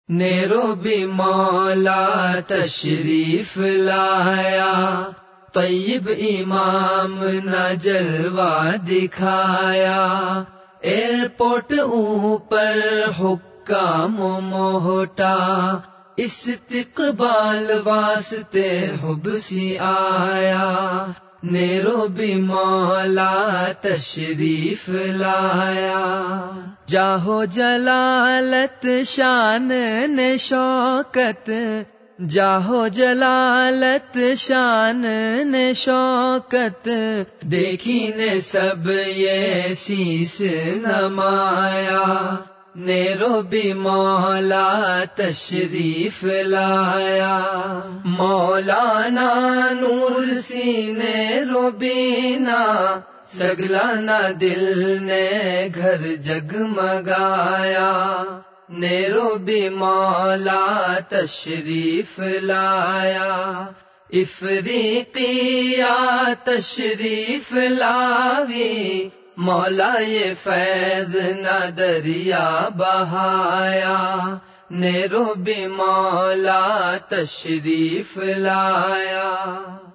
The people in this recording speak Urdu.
نیروبی مولا تشریف لایا، طیب امام نہ جلوہ دکھایا، ایئرپورٹ اوپر حکام و موٹا، استقبال واسطے حبسی آیا، نیروبی مولا تشریف لایا، جاہو جلالت شان نے شوکت، جاہو جلالت شان نے شوکت، دیکھی نے سب یہ سیس نمایا، نیروبی مولا تشریف لایا، مولانا نور سینے روبینا، سگلانا دل نے گھر جگمگایا، نیروبی مولا تشریف لایا، افریقیا تشریف لاوی، مولا یہ فیض نہ دریا بہایا، نیروبی مولا تشریف لایا۔